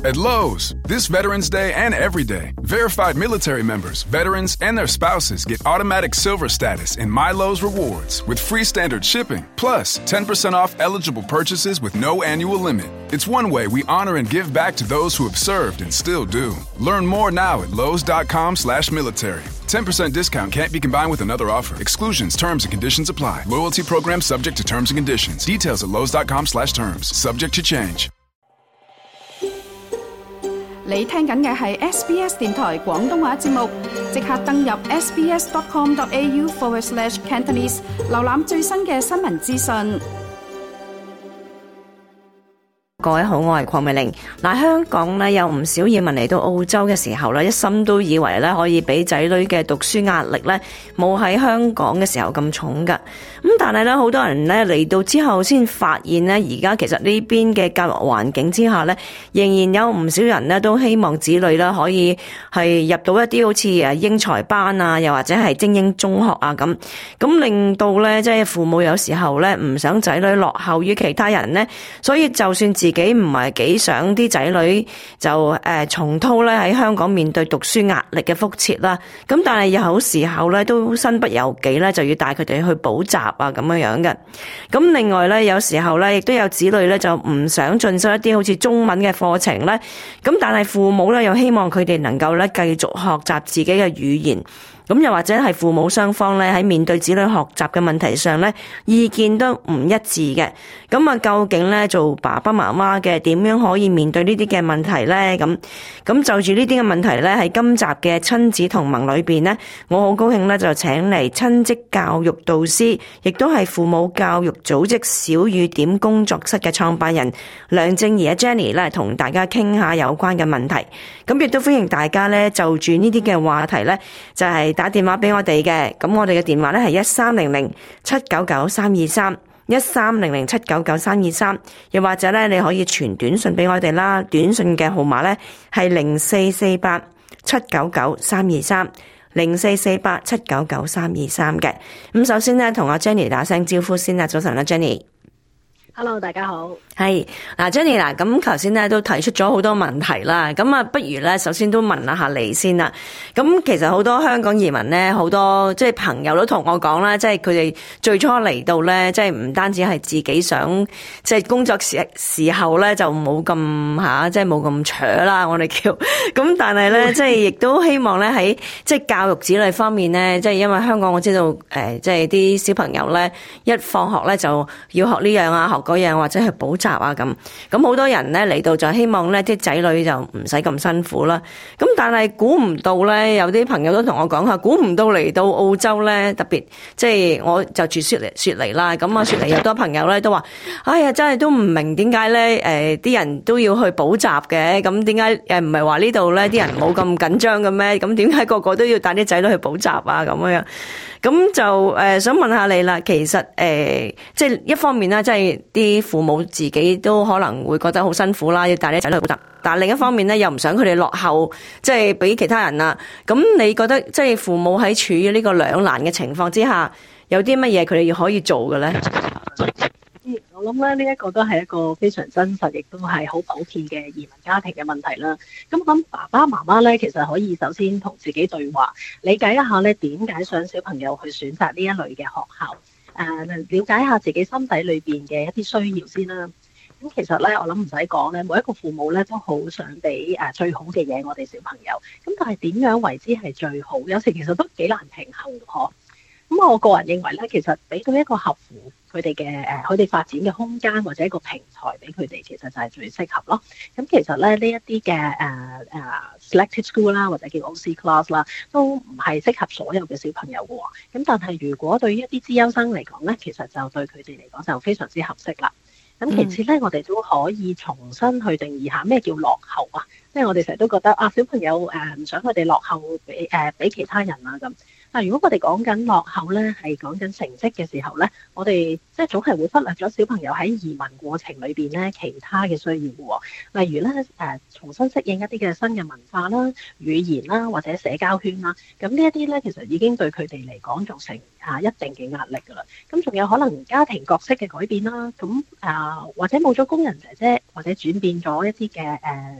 At Lowe's, this Veterans Day and every day, verified military members, veterans, and their spouses get automatic silver status in My Lowe's Rewards with free standard shipping, plus 10% off eligible purchases with no annual limit. It's one way we honor and give back to those who have served and still do. Learn more now at lowes.com/military. 10% discount can't be combined with another offer. Exclusions, terms, and conditions apply. Loyalty program subject to terms and conditions. Details at lowes.com/terms. Subject to change. 你聽緊嘅係 SBS 電台廣東話節目，即刻登入 sbs.com.au/Cantonese 瀏覽最新嘅新聞資訊。 各位好，我係鄺美玲。香港咧有唔少移民嚟到澳洲嘅時候咧，一心都以為咧可以俾仔女嘅讀書壓力咧冇喺香港嘅時候咁重噶。但係咧好多人咧嚟到之後先發現咧，而家其實呢邊嘅教育環境之下咧，仍然有唔少人咧都希望子女咧可以係入到一啲好似英才班啊，又或者係精英中學啊咁令到咧即係父母有時候咧唔想仔女落後於其他人咧，所以就算自己唔係幾想啲仔女就重蹈咧喺香港面對讀書壓力嘅覆轍啦，但係有時候咧都身不由己咧，就要帶佢哋去補習啊咁樣嘅。另外咧有時候咧亦都有子女咧就唔想進修一啲好似中文嘅課程咧，但係父母咧又希望佢哋能夠咧繼續學習自己嘅語言。又或者係父母雙方咧喺面對子女學習嘅問題上咧意見都唔一致嘅。究竟咧做爸爸媽媽嘅點樣可以面對呢啲嘅問題咧？咁就住呢啲嘅問題咧喺今集嘅親子同盟裏邊咧，我好高興咧就請嚟親職教育導師，亦都係父母教育組織小雨點工作室嘅創辦人梁正儀Jenny 咧，同大家傾下有關嘅問題。亦都歡迎大家咧就住呢啲嘅話題咧就係打電話俾我哋嘅。我哋嘅電話咧係1300-799-323 1300-799-323，又或者咧你可以傳短信俾我哋啦，短信嘅號碼咧係0448-799-323 0448-799-323嘅。首先咧同阿 Jenny 打聲招呼先啦。早晨啦 Jenny。Hello， 大家好。 係Jenny 咁頭先咧都提出咗好多問題啦，不如咧首先都問下你先啦。其實好多香港移民咧，好多即係朋友都同我講啦，即係佢哋最初嚟到咧，即係唔單止係自己想即係工作時候咧就冇咁即係冇咁扯啦，我哋叫但係咧即係亦都希望咧喺即係教育子女方面咧，即係因為香港我知道即係啲小朋友咧一放學咧就要學呢樣啊，學嗰樣或者係補習啊咁好多人咧嚟到就希望咧啲仔女就唔使咁辛苦啦。但係估唔到咧，有啲朋友都同我講下，估唔到嚟到澳洲咧，特別即係我就住雪梨啦。雪梨有多朋友咧都話，哎呀真係都唔明點解咧啲人都要去補習嘅，點解唔係話呢度咧啲人冇咁緊張嘅咩？點解個個都要帶啲仔女去補習啊咁樣？就想問下你啦，其實即係一方面啦，即係啲父母自己都可能會覺得好辛苦啦，要帶啲仔女去補習，但係另一方面咧又唔想佢哋落後，即係俾其他人啦。你覺得即係父母喺處於呢個兩難嘅情況之下，有啲乜嘢佢哋要可以做嘅咧？ 我諗咧呢一個都係一個非常真實，亦都係好普遍嘅移民家庭嘅問題啦。爸爸媽媽咧，其實可以首先同自己對話，理解一下咧點解想小朋友去選擇呢一類嘅學校，了解一下自己心底裏邊嘅一啲需要先啦。其實咧，我諗唔使講咧，每一個父母咧都好想俾最好嘅嘢我哋小朋友。但係點樣為之係最好？有時其實都幾難平衡嘅嗬。我個人認為咧，其實俾到一個合乎佢哋嘅佢哋發展嘅空間或者一個平台俾佢哋，其實就係最適合咯。其實咧呢一啲嘅selected school 啦，或者叫 OC class 啦，都唔係適合所有嘅小朋友嘅喎。但係如果對於一啲資優生嚟講咧，其實就對佢哋嚟講就非常之合適啦。其次咧，我哋都可以重新去定義下咩叫落後啊。即係我哋成日都覺得小朋友唔想佢哋落後俾其他人啊咁。但如果我哋講緊落後咧，係講緊成績嘅時候咧，我哋即係總係會忽略咗小朋友喺移民過程裏邊咧其他嘅需要嘅喎。例如咧重新適應一啲嘅新嘅文化啦、語言啦或者社交圈啦，咁呢一啲咧其實已經對佢哋嚟講造成一定嘅壓力㗎啦。咁仲有可能家庭角色嘅改變啦，咁或者冇咗工人姐姐，或者轉變咗一啲嘅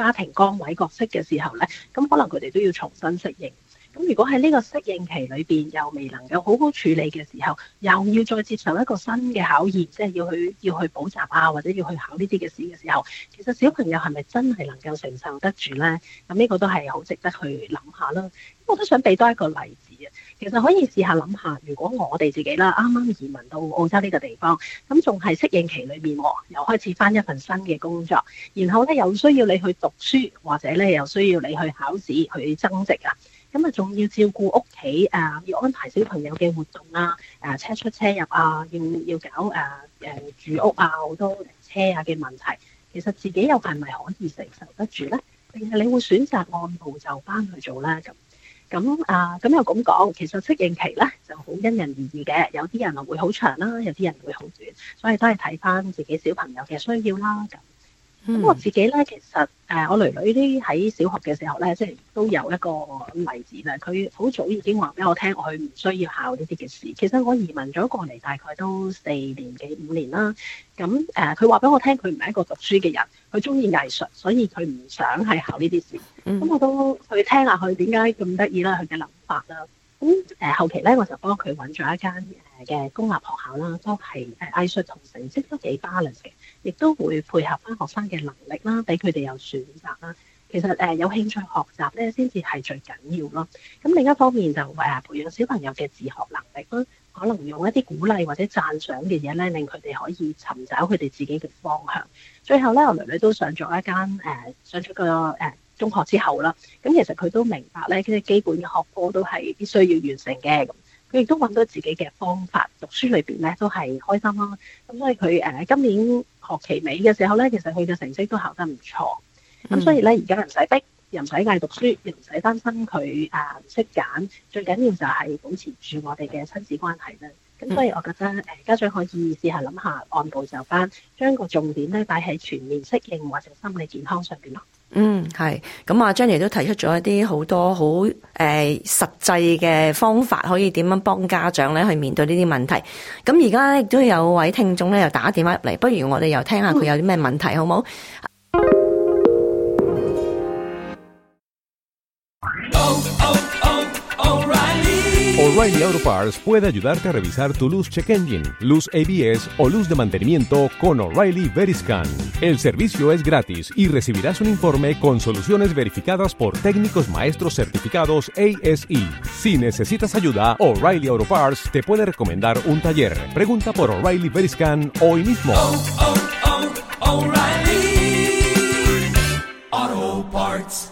家庭崗位角色嘅時候咧，咁可能佢哋都要重新適應。咁如果喺呢個適應期裏邊又未能夠好好處理嘅時候，又要再接受一個新嘅考驗，即係要去補習啊，或者要去考呢啲嘅試嘅時候，其實小朋友係咪真係能夠承受得住呢？咁呢個都係好值得去諗下啦。我都想俾多一個例子啊，其實可以試下諗下，如果我哋自己啦，啱啱移民到澳洲呢個地方，咁仲係適應期裏面，又開始返一份新嘅工作，然後咧又需要你去讀書，或者咧又需要你去考試去增值啊。咁啊，仲要照顧屋企要安排小朋友嘅活動啊，車出車入啊，要搞住屋啊，好多車啊嘅問題，其實自己又係咪可以承受得住呢？定係你會選擇按部就班去做呢？咁又咁講，其實適應期咧就好因人而異嘅，有啲人會好長啦，有啲人會好短，所以都係睇翻自己小朋友嘅需要啦。咁我自己咧，其實我囡囡啲喺小學嘅時候咧，即係都有一個例子啦。佢好早已經話俾我聽，佢唔需要考呢啲嘅試。其實我移民咗過嚟大概都4年幾5年啦。咁佢話俾我聽，佢唔係一個讀書嘅人，佢中意藝術，所以佢唔想係考呢啲試。咁我都去聽下佢點解咁得意啦，佢嘅諗法啦。咁後期咧，我就幫佢揾咗一間嘅公立學校啦，都係藝術同成績都幾 balance 嘅，亦都會配合翻學生嘅能力啦，俾佢哋有選擇啦。其實有興趣學習咧，先至係最緊要咯。咁另一方面就培養小朋友嘅自學能力啦，可能用一啲鼓勵或者讚賞嘅嘢咧，令佢哋可以尋找佢哋自己嘅方向。最後咧，我囡囡都上咗一間上咗個中學之後啦，咁其實佢都明白咧，即係基本嘅學科都係必須要完成嘅。咁佢亦都揾到自己嘅方法，讀書裏邊咧都係開心啦。咁所以佢今年學期尾嘅時候咧，其實佢嘅成績都考得唔錯。咁所以咧，而家唔使逼，又唔使嗌讀書，又唔使擔心佢唔識揀。最緊要就係保持住我哋嘅親子關係啦。咁所以我覺得家長可以試下諗下按部就班，將個重點咧擺喺全面適應或者心理健康上邊咯。 係。咁阿 Jenny 都提出咗一啲好多好實際嘅方法，可以點樣幫家長咧去面對呢啲問題。咁而家亦都有位聽眾咧又打電話入嚟，不如我哋又聽下佢有啲咩問題，好冇 ？O'Reilly Auto Parts puede ayudarte a revisar tu luz check engine, luz ABS o luz de mantenimiento con O'Reilly Veriscan. El servicio es gratis y recibirás un informe con soluciones verificadas por técnicos maestros certificados ASE. Si necesitas ayuda, O'Reilly Auto Parts te puede recomendar un taller. Pregunta por O'Reilly Veriscan hoy mismo. O'Reilly Auto Parts.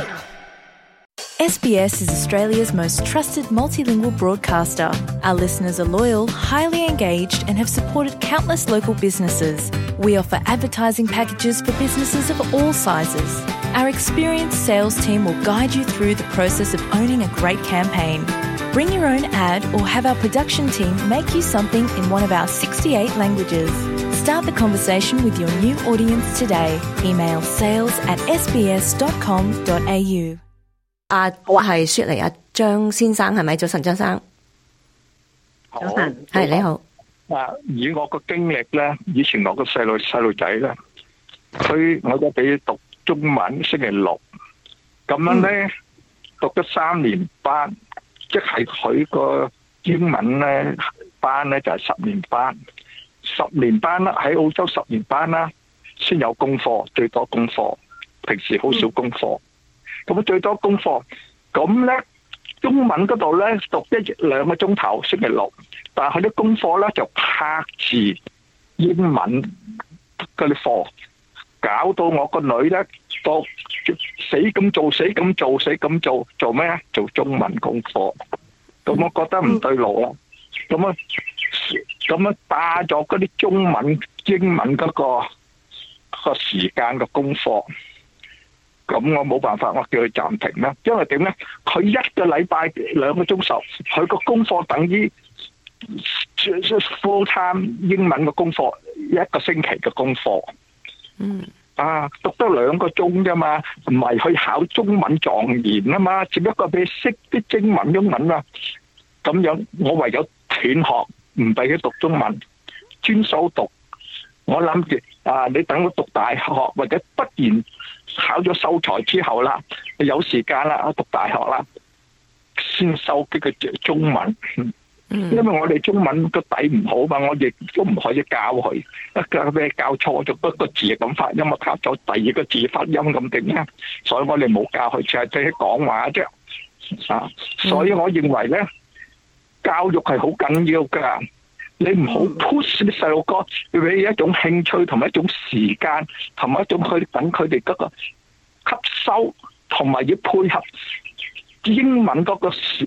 SBS is Australia's most trusted multilingual broadcaster. Our listeners are loyal, highly engaged, and have supported countless local businesses. We offer advertising packages for businesses of all sizes. Our experienced sales team will guide you through the process of owning a great campaign. Bring your own ad or have our production team make you something in one of our 68 languages. Start the conversation with your new audience today. Email sales@sbs.com.au. 係雪梨張先生係咪？早晨，張生。 早晨， 係你好。 以我個經歷咧，以前我個細路仔咧，我就俾佢讀中文星期6，咁樣咧讀咗3年班，即係佢個英文咧班咧就係10年班，10年班啦，喺澳洲10年班啦，先有功課，最多功課，平時好少功課。咁最多功課，咁咧中文嗰度咧讀1-2個鐘頭星期6，但係佢啲功課咧就拍字英文嗰啲課，搞到我個女咧讀死咁做咩啊？做中文功課，咁我覺得唔對路啦，咁啊霸咗嗰啲中文英文嗰個時間嘅功課。咁我冇辦法，我叫佢暫停啦。因為點咧？佢1個禮拜2個鐘頭，佢個功課等於 full time 英文嘅功課1個星期嘅功課。讀得2個鐘啫嘛，唔係去考中文狀元啊嘛，只不過俾佢識啲英文啊。咁樣我唯有斷學，唔俾佢讀中文，專數讀。 我諗住你等我讀大學或者畢業考咗秀才之後啦，有時間啦，讀大學啦，先收啲嘅中文。因為我哋中文個底唔好嘛，我亦都唔可以教佢，教錯咗一個字咁發音，我教咗第二個字發音咁定咧，所以我哋冇教佢，淨係講話啫。所以我認為咧，教育係好緊要噶，你唔好 push 啲細路哥，要俾一種興趣同埋一種時間，同埋一種去等佢哋嗰個吸收，同埋要配合英文嗰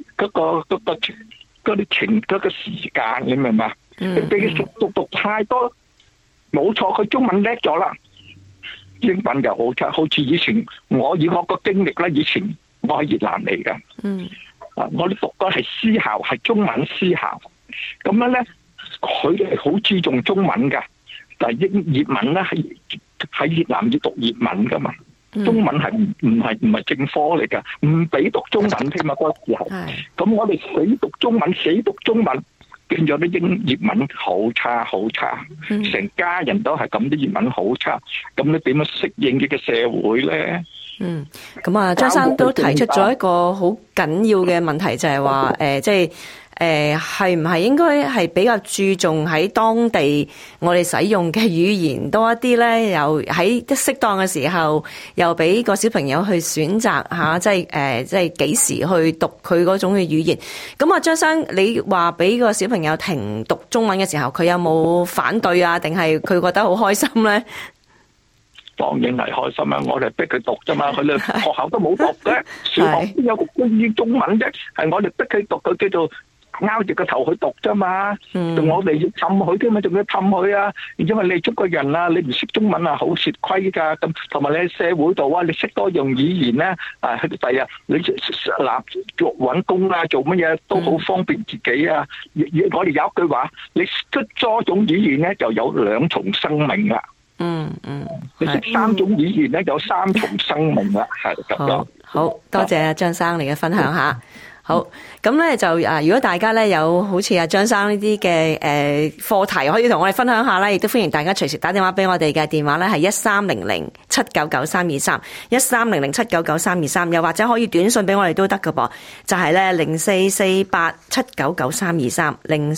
個時間，你明唔明？你俾佢讀太多，冇錯，佢中文叻咗啦，英文又好差。好似以前我以我個經歷咧，以前我係越南嚟嘅，我哋讀嘅係私校，係中文私校，咁樣咧，佢哋好注重中文噶，但係粵文咧喺越南要讀粵文噶嘛。中文係唔係正科嚟噶，唔俾讀中文添嘛，嗰個時候。咁我哋死讀中文，變咗啲粵文好差，成家人都係咁，啲粵文好差。咁你點樣適應呢個社會咧？ 咁啊，張生都提出咗一個好緊要嘅問題，就係話即係係唔係應該係比較注重喺當地我哋使用嘅語言多一啲咧？又喺適當嘅時候，又俾個小朋友去選擇下，即係幾時去讀佢嗰種嘅語言。咁啊，張生，你話俾個小朋友停讀中文嘅時候，佢有冇反對啊？定係佢覺得好開心咧？ 當然係開心啊！我哋逼佢讀啫嘛，佢哋學校都冇讀嘅，小學邊有讀中文啫？係我哋逼佢讀，佢叫做拗住個頭去讀啫嘛。我哋要氹佢添嘛，仲要氹佢啊！因為你中國人啊，你唔識中文啊，好蝕虧噶。咁同埋你喺社會度啊，你識多樣語言咧，去到第日你做揾工啊，做乜嘢都好方便自己啊。我哋有一句話，你識多種語言咧，就有兩重生命啦。你識三種語言咧，有三重生命啦，係咁樣。好多謝阿張生你嘅分享吓。好，咁咧就如果大家咧有好似阿張生呢啲嘅課題可以同我哋分享下啦，亦都歡迎大家隨時打電話俾我哋嘅電話咧係1300-799-323 1300-799-323，又或者可以短信俾我哋都得㗎噃，就係咧0448-799-323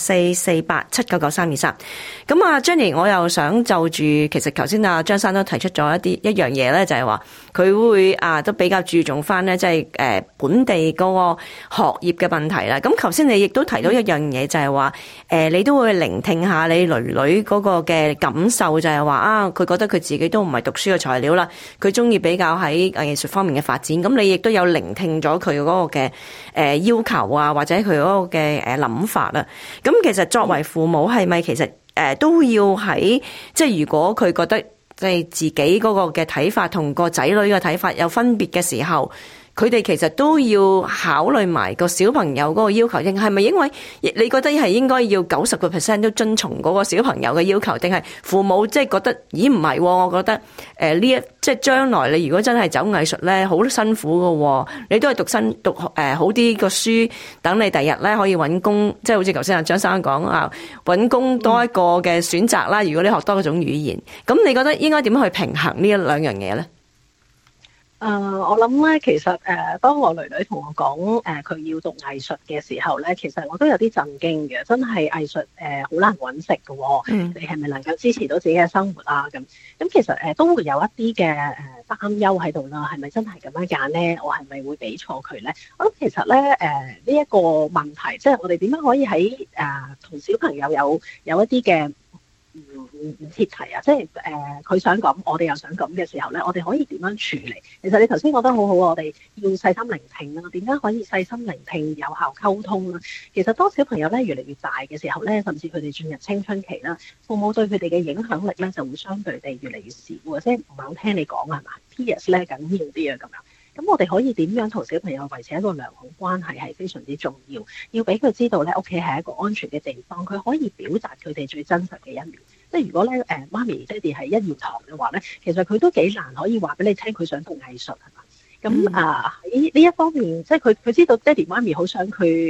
0448-799-323。咁啊 Jenny， 我又想就住其實頭先阿張生都提出咗一樣嘢咧，就係話佢會都比較注重翻咧，即係本地嗰個學業嘅問題啦。咁頭先你亦都提到一樣嘢，就係話你都會聆聽下你囡囡嗰個嘅感受，就係話佢覺得佢自己都唔係讀書嘅材料啦，佢中意比較喺藝術方面嘅發展。咁你亦都有聆聽咗佢嗰個嘅要求啊，或者佢嗰個嘅諗法啦。咁其實作為父母係咪其實都要喺即係如果佢覺得即係自己嗰個嘅睇法同個仔女嘅睇法有分別嘅時候，佢哋其實都要考慮埋個小朋友嗰個要求，定係咪因為你覺得係應該要90% 都遵從嗰個小朋友嘅要求，定係父母即係覺得咦唔係？我覺得即係將來你如果真係走藝術咧，好辛苦㗎，你都係讀好啲個書，等你第日咧可以揾工，即係好似頭先阿張生講揾工多一個嘅選擇啦。如果你學多嗰種語言，咁你覺得應該點樣去平衡呢兩樣嘢咧？ 我諗咧，其實當我囡囡同我講佢要讀藝術嘅時候咧，其實我都有啲震驚嘅。真係藝術好難揾食㗎喎，你係咪能夠支持到自己嘅生活啊？咁其實都會有一啲嘅擔憂喺度啦。係咪真係咁樣揀咧？我係咪會俾錯佢咧？我諗其實咧呢一個問題，即係我哋點樣可以喺同小朋友有一啲嘅唔切題啊，即係佢想咁，我哋又想咁嘅時候咧，我哋可以點樣處理？其實你頭先講得好好，我哋要細心聆聽啦。點樣可以細心聆聽、有效溝通啦？其實當小朋友咧越嚟越大嘅時候咧，甚至佢哋進入青春期啦，父母對佢哋嘅影響力咧就會相對地越嚟越少啊，即係唔係好聽你講係嘛？PS 咧緊要啲啊咁樣。咁我哋可以點樣同小朋友維持一個良好關係係非常之重要，要俾佢知道咧屋企係一個安全嘅地方，佢可以表達佢哋最真實嘅一面。即係如果咧媽咪爹哋係一言堂嘅話咧，其實佢都幾難可以話俾你聽佢想讀藝術係嘛？咁喺呢一方面，即係佢知道爹哋媽咪好想佢讀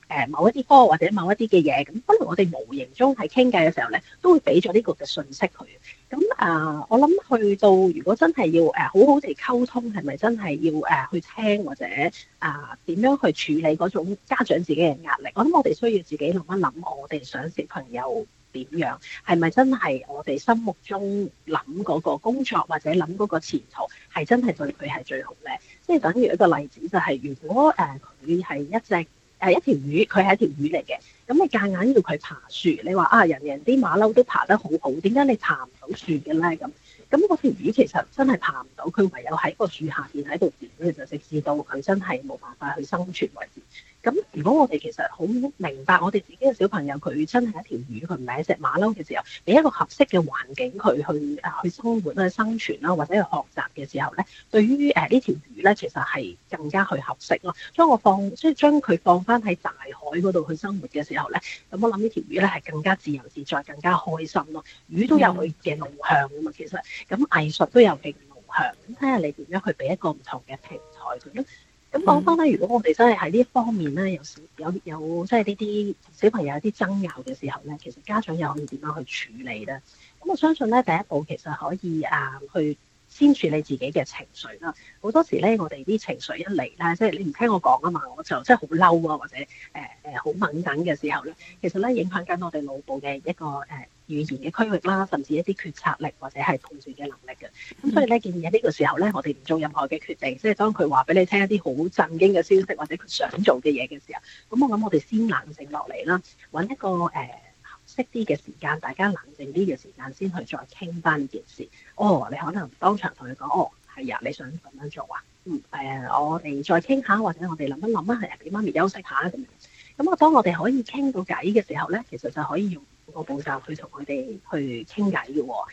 某一啲科或者某一啲嘅嘢，咁可能我哋無形中喺傾偈嘅時候咧，都會俾咗呢個嘅信息佢。咁我諗去到如果真係要好好地溝通，係咪真係要去聽或者點樣去處理嗰種家長自己嘅壓力？我諗我哋需要自己諗一諗，我哋想小朋友點樣，係咪真係我哋心目中諗嗰個工作或者諗嗰個前途係真係對佢係最好咧？即係等於一個例子就係，如果佢係一條魚，佢係一條魚嚟嘅，咁你夾硬要佢爬樹，你話人啲馬騮都爬得好好，點解你爬唔到樹嘅咧？咁嗰條魚其實真係爬唔到，佢唯有喺個樹下邊喺度點嘅，就直至到佢真係冇辦法去生存為止。咁如果我哋其實好明白我哋自己嘅小朋友，佢真係一條魚，佢唔係一隻馬騮嘅時候，俾一個合適嘅環境佢去生活啦、生存啦，或者去學習嘅時候咧，對於呢條魚咧，其實係更加去合適咯。將佢放翻喺大海嗰度去生活嘅時候咧，咁我諗呢條魚咧係更加自由自在、更加開心咯。魚都有佢嘅路向㗎嘛，其實咁藝術都有佢嘅路向，咁睇下你點樣去俾一個唔同嘅平台佢咯。咁講翻咧，如果我哋真係喺呢一方面咧，有即係呢啲小朋友有啲爭拗嘅時候咧，其實家長又可以點樣去處理咧？咁我相信咧，第一步其實可以去先處理自己嘅情緒啦。好多時咧，我哋啲情緒一嚟咧，即係你唔聽我講啊嘛，我就真係好嬲啊，或者好敏感嘅時候咧，其實咧影響緊我哋腦部嘅一個語言嘅區域啦，甚至一啲決策力或者係判斷嘅能力嘅。咁所以咧，建議喺呢個時候咧，我哋唔做任何嘅決定，即係當佢話俾你聽一啲好震驚嘅消息或者佢想做嘅嘢嘅時候，咁我諗我哋先冷靜落嚟啦，揾一個合適啲嘅時間，大家冷靜啲嘅時間先去再傾翻呢件事。你可能當場同佢講，係啊，你想咁樣做啊？我哋再傾下，或者我哋諗一諗啊，係俾媽咪休息下咁樣。咁當我哋可以傾到偈嘅時候咧，其實就可以用個步驟去同佢哋去傾偈嘅喎。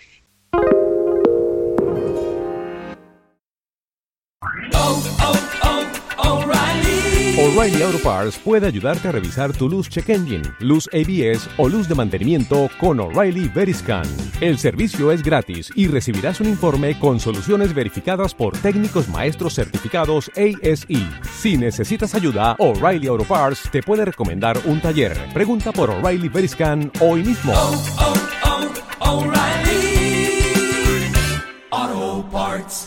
O'Reilly Auto Parts puede ayudarte a revisar tu luz check engine, luz ABS o luz de mantenimiento con O'Reilly Veriscan. El servicio es gratis y recibirás un informe con soluciones verificadas por técnicos maestros certificados ASE. Si necesitas ayuda, O'Reilly Auto Parts te puede recomendar un taller. Pregunta por O'Reilly Veriscan hoy mismo. O'Reilly Auto Parts.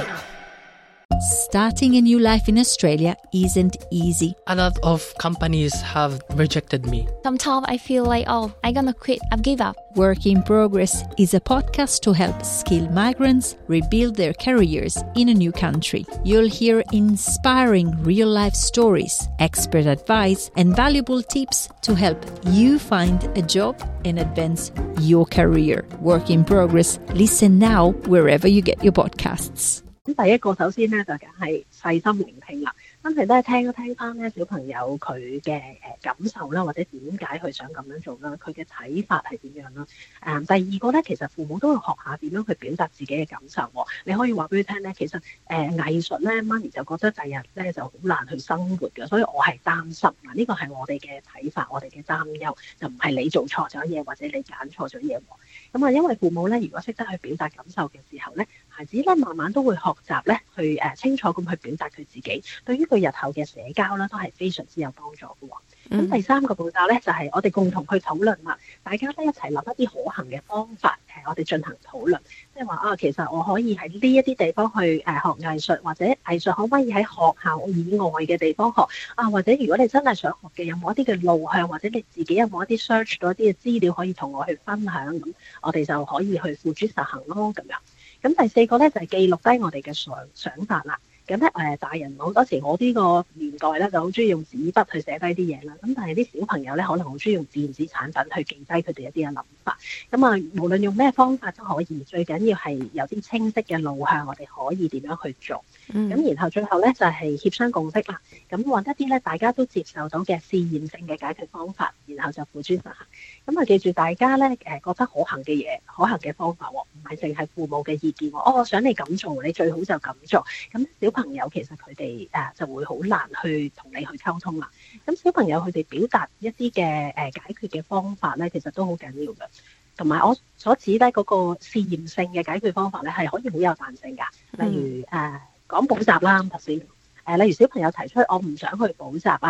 Starting a new life in Australia isn't easy. A lot of companies have rejected me. Sometimes I feel like, I'm gonna quit, I've give up. Work in Progress is a podcast to help skilled migrants rebuild their careers in a new country. You'll hear inspiring real-life stories, expert advice, and valuable tips to help you find a job and advance your career. Work in Progress. Listen now wherever you get your podcasts. 咁第一個首先咧就梗係細心聆聽啦，真係都係聽一聽翻咧小朋友佢嘅感受啦，或者點解佢想咁樣做啦，佢嘅睇法係點樣啦。第二個咧，其實父母都要學下點樣去表達自己嘅感受喎。你可以話俾佢聽咧，其實藝術咧，媽咪就覺得第日咧就好難去生活嘅，所以我係擔心嗱，呢個係我哋嘅睇法，我哋嘅擔憂，就唔係你做錯咗嘢或者你揀錯咗嘢喎。咁因為父母咧，如果識得去表達感受嘅時候咧，孩子咧慢慢都會學習咧去清楚咁去表達佢自己，對於佢日後嘅社交咧都係非常之有幫助嘅喎。咁第三個步驟咧就係我哋共同去討論啦，大家咧一齊諗一啲可行嘅方法，我哋進行討論，即係話其實我可以喺呢一啲地方去學藝術，或者藝術可唔可以喺學校以外嘅地方學或者如果你真係想學嘅，有冇一啲嘅路向，或者你自己有冇一啲 search 到一啲嘅資料可以同我去分享，咁我哋就可以去付諸實行咯咁樣。咁第四個咧就係記錄低我哋嘅想法啦。咁咧大人好多時，我呢個年代咧就好中意用紙筆去寫低啲嘢啦。咁但係啲小朋友咧可能好中意用電子產品去記低佢哋一啲嘅諗法。咁無論用咩方法都可以，最緊要係有啲清晰嘅路向，我哋可以點樣去做。咁然後最後咧就係協商共識啦。咁揾一啲咧大家都接受到嘅試驗性嘅解決方法，然後就付諸實行。咁記住大家咧覺得可行嘅嘢、可行嘅方法喎，唔係淨係父母嘅意見喎。我想你咁做，你最好就咁做。咁小朋友其實佢哋就會好難去同你去溝通啦。咁小朋友佢哋表達一啲嘅解決嘅方法咧，其實都好緊要嘅。同埋我所指咧嗰個試驗性嘅解決方法咧，係可以好有彈性㗎。例如講補習啦，頭先例如小朋友提出我唔想去補習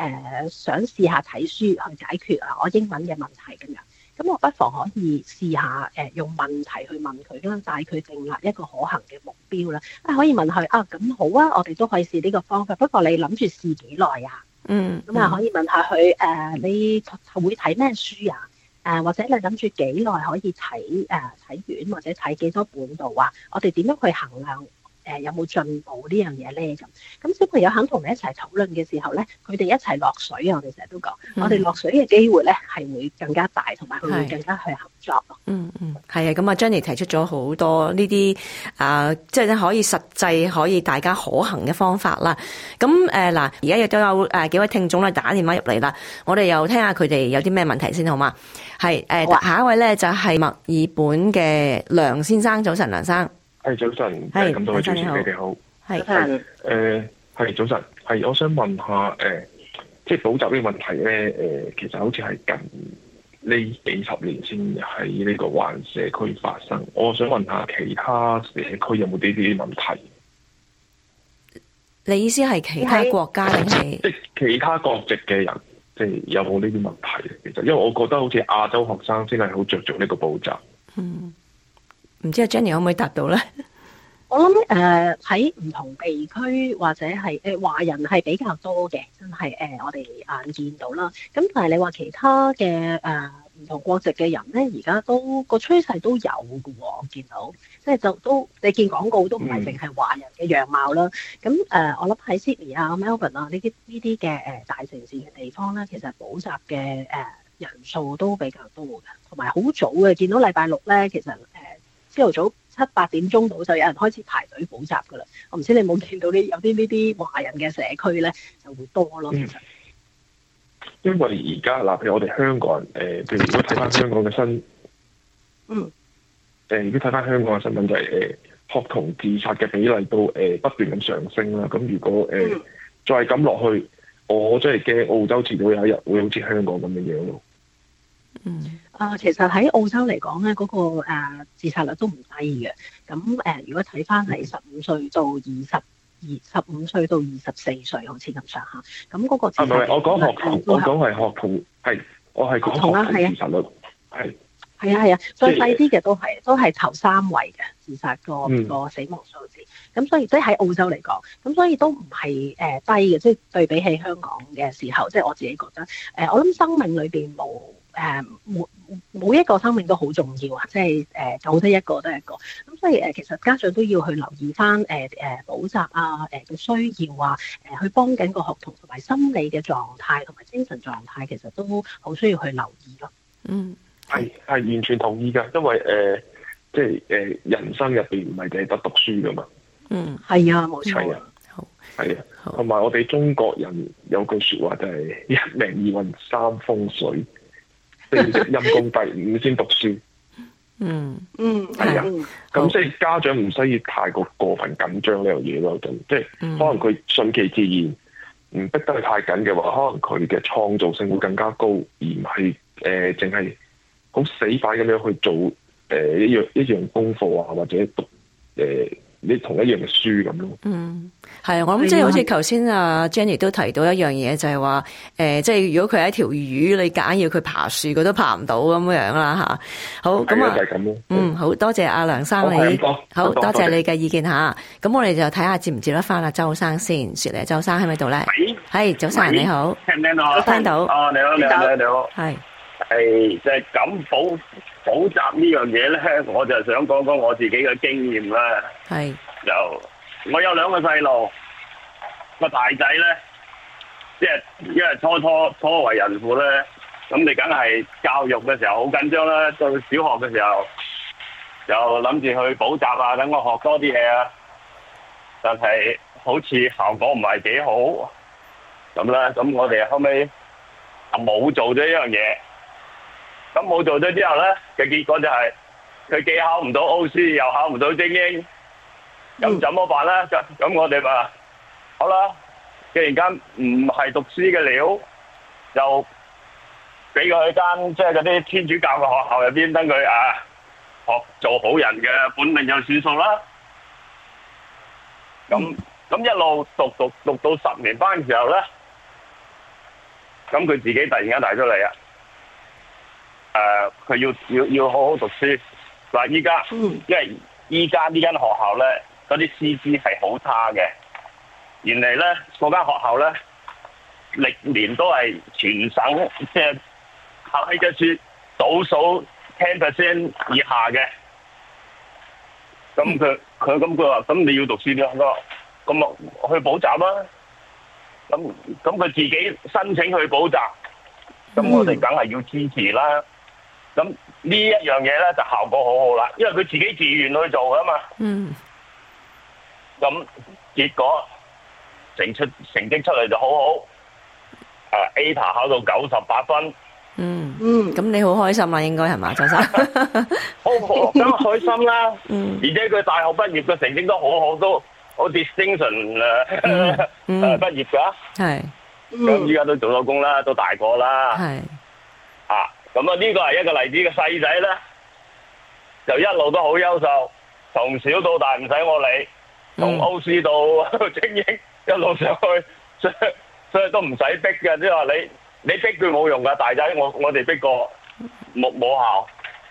想試下睇書去解決我英文嘅問題咁樣。咁我不妨可以試下用問題去問佢啦，帶佢訂立一個可行嘅目標啦。可以問佢咁好啊，我哋都可以試呢個方法。不過你諗住試幾耐啊？咁可以問下佢你會睇咩書啊？或者你諗住幾耐可以睇完，或者睇幾多本度啊？我哋點樣去衡量？有冇進步呢樣嘢咧？咁小朋友肯同你一齊討論嘅時候咧，佢哋一齊落水啊！我哋成日都講，我哋落水嘅機會咧係會更加大，同埋佢會更加去合作咯。 係啊！咁啊 Jenny 提出咗好多呢啲即係可以實際可以大家可行嘅方法啦。咁嗱，而家亦都有幾位聽眾咧打電話入嚟啦，我哋又聽下佢哋有啲咩問題先好嘛？係下一位咧就係墨爾本嘅梁先生，早晨，梁生。 係早晨，咁多位主持，你哋好。係早晨，係我想問下即係補習呢個問題咧，其實好似係近呢幾十年先喺呢個華人社區發生。我想問下其他社區有冇呢啲問題？ 你意思係其他國家定係？ 即係其他國籍嘅人，即係有冇呢啲問題？其實因為我覺得好似亞洲學生先係好着重呢個補習。 唔知阿 Jenny 可唔可以答到咧？ 我諗喺唔同地區或者係華人係比較多嘅，真係我哋眼見到啦。咁但係你話其他嘅唔同國籍嘅人咧，而家都個趨勢都有嘅喎，我見到即係都你見廣告都唔係淨係華人嘅樣貌啦。咁我諗喺 Sydney 啊、Melbourne 啊呢啲嘅大城市嘅地方咧，其實補習嘅人數都比較多嘅，同埋好早嘅，見到禮拜六咧，其實朝頭早7、8點鐘到就有人開始排隊補習噶啦。我唔知你有冇見到有啲呢啲華人嘅社區咧就會多咯。其實因為而家譬如我哋香港人譬如如果睇翻香港嘅新如果睇翻香港嘅新聞就係學童自殺嘅比例都不斷咁上升啦。咁如果再咁落去，我真係驚澳洲遲早有一日會好似香港咁嘅樣咯。 其實喺澳洲嚟講咧，嗰個自殺率都唔低嘅。咁如果睇翻係15歲到15歲到24歲，好似咁上下。咁嗰個自殺率我講學童，我講係學童，我係講學童自殺率， 係啊，再細啲嘅都係頭3位嘅自殺個死亡數字。咁所以即係喺澳洲嚟講，咁所以都唔係低嘅。即係對比起香港嘅時候，即係我自己覺得我諗生命裏邊冇一個生命都好重要啊！即係救得一個得一個。咁所以其實家長都要去留意翻補習啊嘅需要啊，去幫緊個學童同埋心理嘅狀態同埋精神狀態，其實都好需要去留意咯。 係完全同意㗎，因為即係人生入邊唔係淨係得讀書㗎嘛。 係啊，冇錯。 係啊，同埋我哋中國人有句説話就係一命二運三風水。陰公第5先讀書，係啊，咁即係家長唔需要太過分緊張呢樣嘢咯，即係可能佢順其自然，唔逼得佢太緊嘅話，可能佢嘅創造性會更加高，而唔係淨係好死板咁樣去做一樣功課啊，或者讀你同一樣嘅書咁咯。 係，我諗即係好似頭先阿 Jenny 都提到一樣嘢，就係話即係如果佢係一條魚，你夾硬要佢爬樹，佢都爬唔到咁樣啦吓。好，咁啊，就係咁咯。好多謝阿梁生你，好多謝你嘅意見吓。咁我哋就睇下接唔接得翻阿周生先。雪梨周生喺咪度咧？係，早晨你好， 聽唔聽到啊？ 聽到。 哦，你好。 係就係咁補習呢樣嘢咧，我就想講講我自己嘅經驗啦。 係。 我有2個細路，個大仔咧，即係因為初為人父咧，咁你梗係教育嘅時候好緊張啦。到小學嘅時候，就諗住去補習啊，等我學多啲嘢啊。但係好似效果唔係幾好，咁啦，咁我哋後尾冇做咗一樣嘢。咁冇做咗之後咧嘅結果就係佢既考唔到 OC， 又考唔到精英。咁怎麼辦咧？咁我哋話好啦，既然間唔係讀書嘅料，就俾佢去間即係嗰啲天主教嘅學校入邊，等佢學做好人嘅本領就算數啦。咁一路讀到10年班嘅時候咧， 咁佢自己突然間提出嚟啊，佢要好好讀書。嗱，依家因為依家呢間學校咧，嗰啲師資係好差嘅。原嚟咧嗰間學校咧，歷年都係全省即係考起嘅書倒數 10% 以下嘅。咁佢話：咁你要讀書啦，咁啊去補習啦。咁佢自己申請去補習，咁我哋梗係要支持啦。咁呢一樣嘢咧就效果好好啦，因為佢自己自願去做噶嘛。咁結果成績出嚟就好好，ATA 考到98分。 咁你好開心啦，應該係嘛，周生？ 好咁開心啦。而且佢大學畢業嘅成績都好好，都好 distinction 畢業㗎。係。咁依家都做咗工啦，都大個啦。係。咁啊呢個係一個例子，嘅細仔咧就一路都好優秀，從小到大唔使我理，從 OC 到精英一路上去，所以都唔使逼嘅，即係話你逼佢冇用噶，大仔我哋逼過冇效。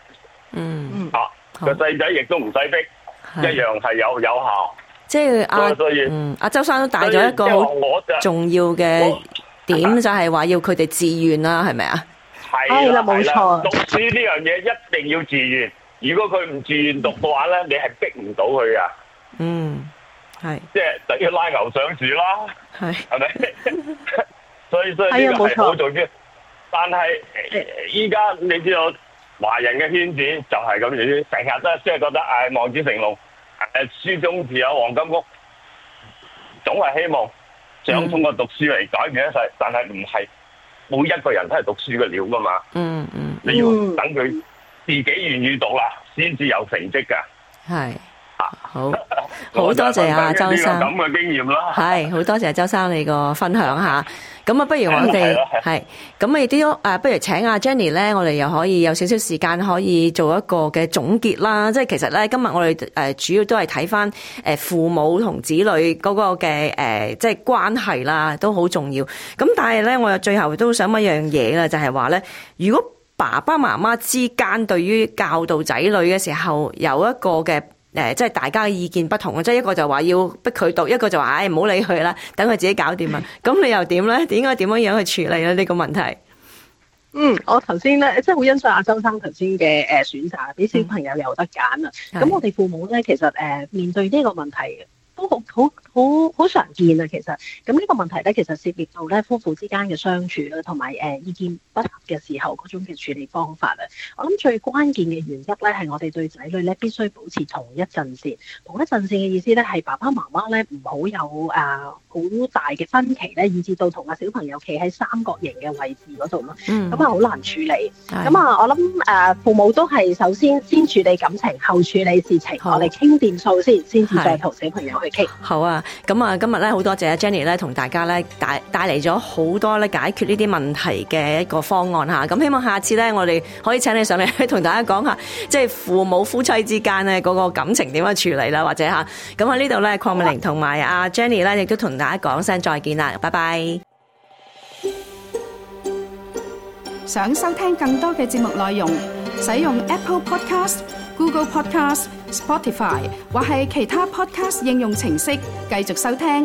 個細仔亦都唔使逼，一樣係有效。 即係阿周生都帶咗一個好重要嘅點，就係話要佢哋自願啦，係咪啊？ 係啦，冇錯。讀書呢樣嘢一定要自願，如果佢唔自願讀嘅話咧，你係逼唔到佢噶。係。即係等於拉牛上樹啦。係咪？所以呢個係好重要。但係依家你知道華人嘅圈子就係咁樣，成日都即係覺得望子成龍，書中自有黃金屋，總係希望想通過讀書嚟改變一世，但係唔係。每一個人都係讀書嘅料噶嘛，你要等佢自己願意讀啦，先至有成績噶。係，好多謝阿周生咁嘅經驗啦。係，好多謝周生你個分享下。咁啊，不如我哋係咁亦都不如請阿 Jenny 咧，我哋又可以有少少時間可以做一個嘅總結啦。即係其實咧，今日我哋主要都係睇翻父母同子女嗰個嘅即係關係啦，都好重要。咁但係咧，我又最後都想問一樣嘢啦，就係話咧，如果爸爸媽媽之間對於教導仔女嘅時候有一個嘅即係大家嘅意見不同，即係一個就話要逼佢讀，一個就話唔好理佢啦，等佢自己搞掂啊。咁你又點咧？應該點樣去處理咧呢個問題？ 我頭先咧，即係好欣賞阿周生頭先嘅選擇，俾小朋友有得揀啊。咁我哋父母咧，其實面對呢個問題都好常見啊。其實咁呢個問題咧，其實涉及到咧夫婦之間嘅相處啦，同埋意見不合嘅時候嗰種嘅處理方法啊。我諗最關鍵嘅原則咧，係我哋對仔女咧必須保持同一陣線。同一陣線嘅意思咧，係爸爸媽媽咧唔好有好大嘅分歧咧，以至到同阿小朋友企喺三角形嘅位置嗰度咯。咁啊好難處理。咁我諗父母都係首先處理感情，後處理事情。我哋傾掂數先至再同小朋友去傾。好啊。 咁啊，今日咧好多謝阿 Jenny 咧，同大家咧帶嚟咗好多咧解決呢啲問題嘅一個方案吓。咁希望下次咧，我哋可以請你上嚟同大家講下，即係父母夫妻之間咧嗰個感情點樣處理啦，或者吓。咁喺呢度咧，鄺美玲同埋阿 Jenny 咧，亦都同大家講聲再見啦，拜拜。 想收聽更多嘅節目內容，使用 Apple Podcast、Google Podcast、Spotify 或係其他 Podcast 應用程式繼續收聽。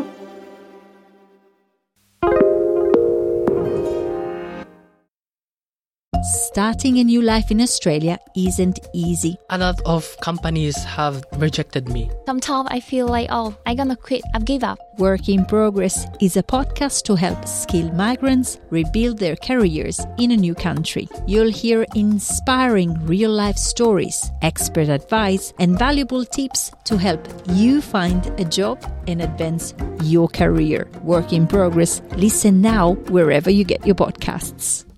Starting a new life in Australia isn't easy. A lot of companies have rejected me. Sometimes I feel like, I'm gonna quit. I've given up. Work in Progress is a podcast to help skilled migrants rebuild their careers in a new country. You'll hear inspiring real-life stories, expert advice, and valuable tips to help you find a job and advance your career. Work in Progress. Listen now wherever you get your podcasts.